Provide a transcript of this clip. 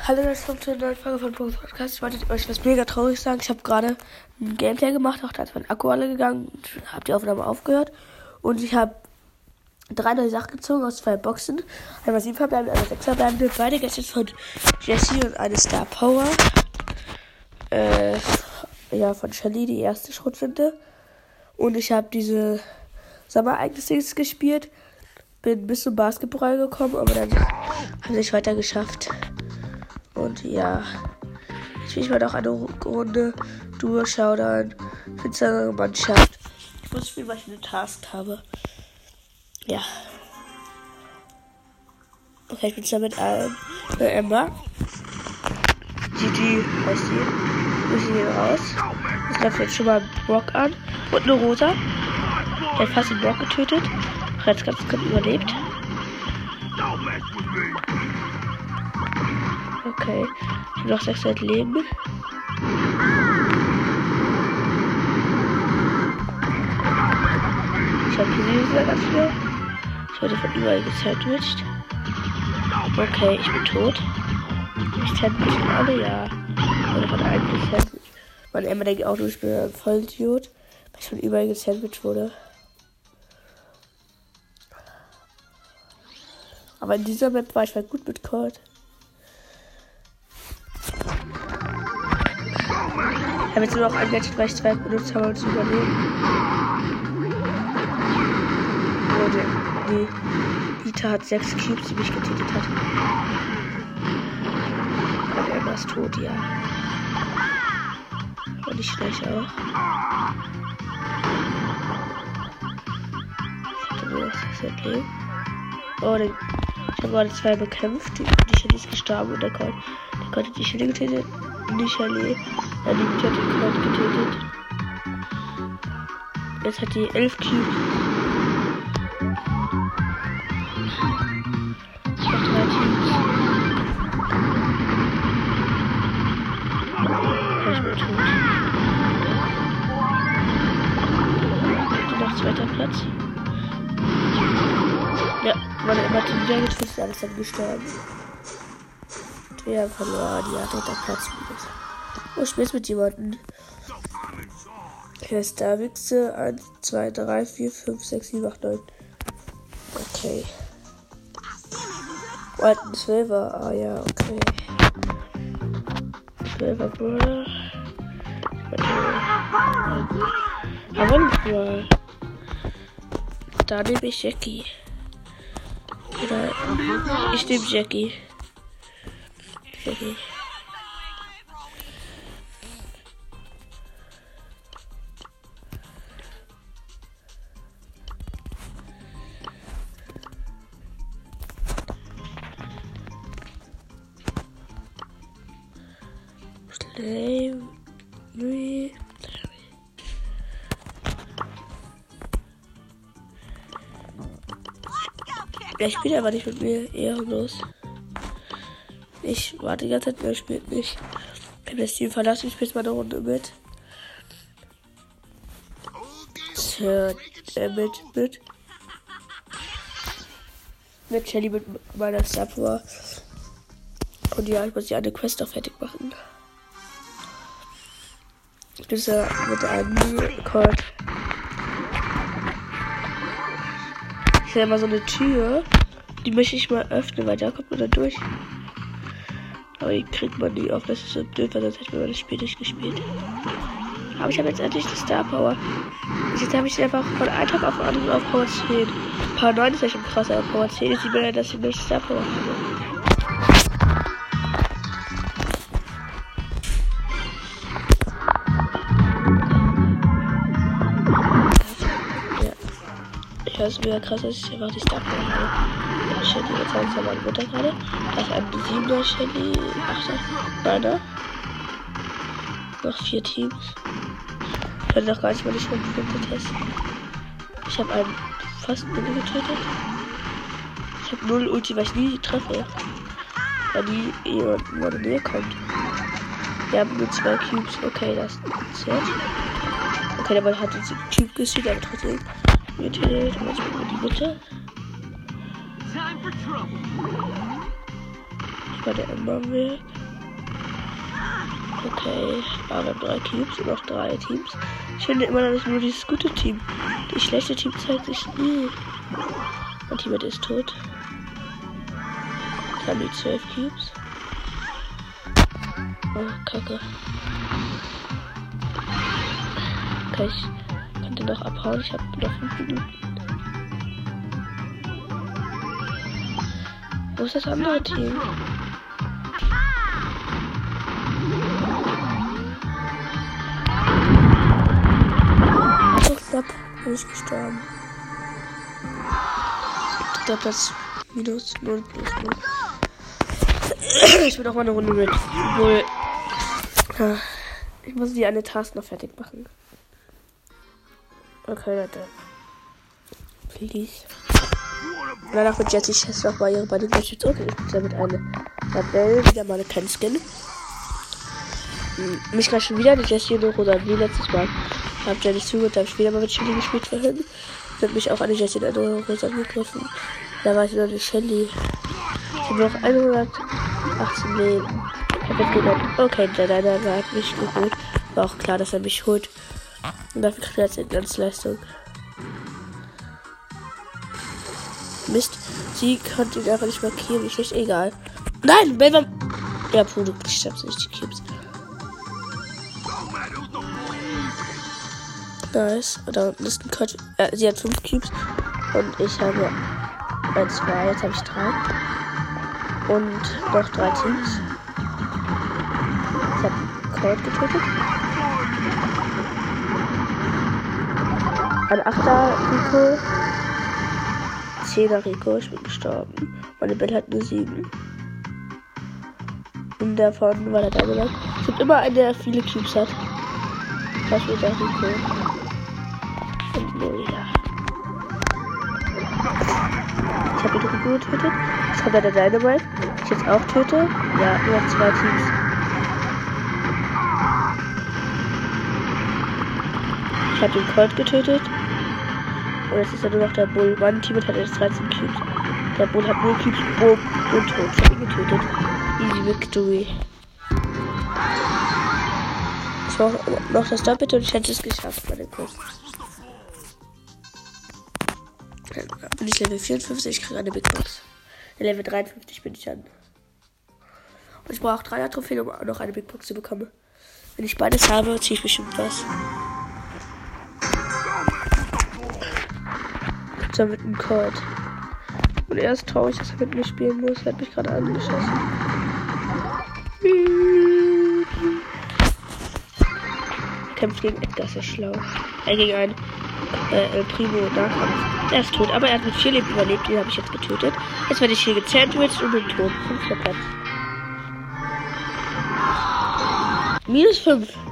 Hallo, das kommt zur neuen Folge von Bo's Podcast. Ich wollte euch was mega traurig sagen. Ich habe gerade ein Gameplay gemacht, auch da ist mein Akku alle gegangen. Habe die Aufnahme aufgehört. Und ich habe 3 neue Sachen gezogen aus 2 Boxen. Einmal 7 verbleibende, einmal 6 verbleibende. Beide Gadgets von Jessie und eine Star Power. Von Shelly, die erste Schrotflinte. Und ich habe diese Sommerereignis gespielt. Bin bis zum Basketball gekommen, aber dann habe ich weiter geschafft. Und ja, ich will mal noch eine Runde Duo-Showdown für unsere Mannschaft. Ich muss spielen, weil ich eine Task habe. Ja. Okay, ich bin zusammen mit Emma. GG heißt sie. Ich gehe raus. Ich greife jetzt schon mal einen Brock an. Und eine Rosa. Der hat fast den Brock getötet. Hat ganz knapp überlebt. Okay. Ich habe noch 600 Leben. Ich habe hier ganz viel. Ich werde von überall gesandwiched. Okay, ich bin tot. Ich sandwichen alle, ja. Oder von einem gesandwiched. Man Emma denkt auch, ich bin ein Vollidiot, weil ich von überall gesandwiched wurde. Aber in dieser Map war ich mal gut mit Colt. Ich habe jetzt nur noch ein Gadget, weil ich 2 benutzt habe, um zu überleben. Die Ita hat 6 Cubes, die mich getötet hat. Und Emma ist tot, ja. Und ich gleich auch. Ich hatte nur noch 600 Leben. Oh, ich habe gerade 2 bekämpft. Die Shelly ist gestorben und der Colt hat die Shelly getötet. Die Shelly. Die hat den Colt getötet. Jetzt hat die 11 Cubes. Noch 3 Teams. Ich bin tot. Noch 2. Platz. Ja, meine Emma hat wieder getötet, alles dann gestorben. Wir haben verloren, ja, 3. Platz. Oh, ich spiel's mit jemandem. Hier ist der Wichse. 1, 2, 3, 4, 5, 6, 7, 8, 9. Okay. Oh, ein 12er. Ah ja, okay. 12er Bruder. Aber nicht mal. Da nehme ich Jackie. Oder ich nehme Jackie. Er spielt aber nicht mit mir, ehrenlos. Ich warte die ganze Zeit, er spielt nicht. Ich habe das Team verlassen, ich spiele mal eine Runde mit. Mit Shelly, mit meiner Star Power. Und ja, ich muss ja eine Quest auch fertig machen. Bis er mit einem Colt. Ich sehe immer so eine Tür. Die möchte ich mal öffnen, weil da kommt man dann durch. Aber die kriegt man nie auf. Das ist so doof, weil sonst hätte man das Spiel nicht gespielt. Aber ich habe jetzt endlich die Star Power. Jetzt habe ich einfach von einem Tag auf den anderen auf Power 10. Power 9 ist ja schon krass, aber Power 10 ist immer, dass ich eine Star Power habe. Das ist mega krass, dass ich einfach die Star Power habe. Shelly, jetzt haben wir meine Mutter gerade. Da ist ein 7er Shelly, 8er, 9er. Noch 4 Teams. Ich hatte noch gar nicht mal die Schrotflinte testen. Ich habe einen fast null getötet. Ich habe 0 Ulti, weil ich nie treffe. Weil nie jemand in meine Nähe kommt. Wir haben nur 2 Cubes. Okay, das ist zählt. Okay, der Mann hat jetzt einen Cube gesehen, aber trotzdem. Getötet, und jetzt in die Mitte. Ich war der Emma weg. Okay, aber wir haben 3 Cubes und noch 3 Teams. Ich finde immer noch nicht nur dieses gute Team. Das schlechte Team zeigt sich nie. Mein Teammate ist tot. Ich habe die 12 Cubes. Oh, Kacke. Okay, ich könnte noch abhauen. Ich habe noch 5 Minuten. Wo ist das andere Team? So knapp bin ich gestorben. Der Platz minus 0 plus 0. Ich will noch mal eine Runde mit. Obwohl. Ich muss die eine Task noch fertig machen. Okay, Leute. Please. Danach wird Jessie Chest noch mal ihre beiden Gadgets und ich bin damit eine Adele, wieder mal eine kleine Skin. Mich gerade schon wieder, die Jessie noch oder wie letztes Mal. Hab Jenny zugehört, habe ich wieder mal mit Shelly gespielt vorhin. Hat mich auch eine Jessie in eine Rose angegriffen. Da war ich nur eine Shelly. Ich habe noch 118 Leben. Ich hab jetzt gedacht, okay, der hat mich geholt. War auch klar, dass er mich holt. Und dafür kriegt er jetzt eine ganze Leistung. Mist, sie konnte ihn einfach nicht markieren. Ist nicht egal. Nein, Belvam. Ja, puh, du stirbst nicht die Cubes. Nice. Und da unten ist ein Cut. Sie hat 5 Cubes. Und ich habe 1, 2. Jetzt habe ich 3. Und noch 3 Teams. Ich habe Cold getötet. Ein 8er Rico. 10er Rico. Ich bin gestorben. Meine Belle hat eine 7. Und davon war der Dynamite. Es gibt immer einen, der viele Cubes hat. Das wird der Rico. Und 0, ja. Ich habe den Rico getötet. Jetzt kommt der Dynamite. Ich jetzt auch töte. Ja, nur noch 2 Teams. Ich habe den Colt getötet. Und jetzt ist ja nur noch der Bull. Mein Team hat jetzt 13 Cubes. Der Bull hat 0 Cubes, Boom und tot. Ich habe ihn getötet. Easy Victory. Ich brauche noch das Doppelte und ich hätte es geschafft bei dem Kurs. Dann bin ich Level 54, ich kriege eine Big Box. Level 53 bin ich dann. Und ich brauche 3er Trophäen, um noch eine Big Box zu bekommen. Wenn ich beides habe, ziehe ich bestimmt was. So mit einem Code. Und er ist traurig, dass er mit mir spielen muss. Er hat mich gerade angeschossen. Kämpft gegen Edgar, ist ja schlau. Gegen einen El Primo Nahkampf. Er ist tot, aber er hat mit 4 Leben überlebt. Den habe ich jetzt getötet. Jetzt werde ich hier gesandwiched und bin tot. 5. Platz. -5.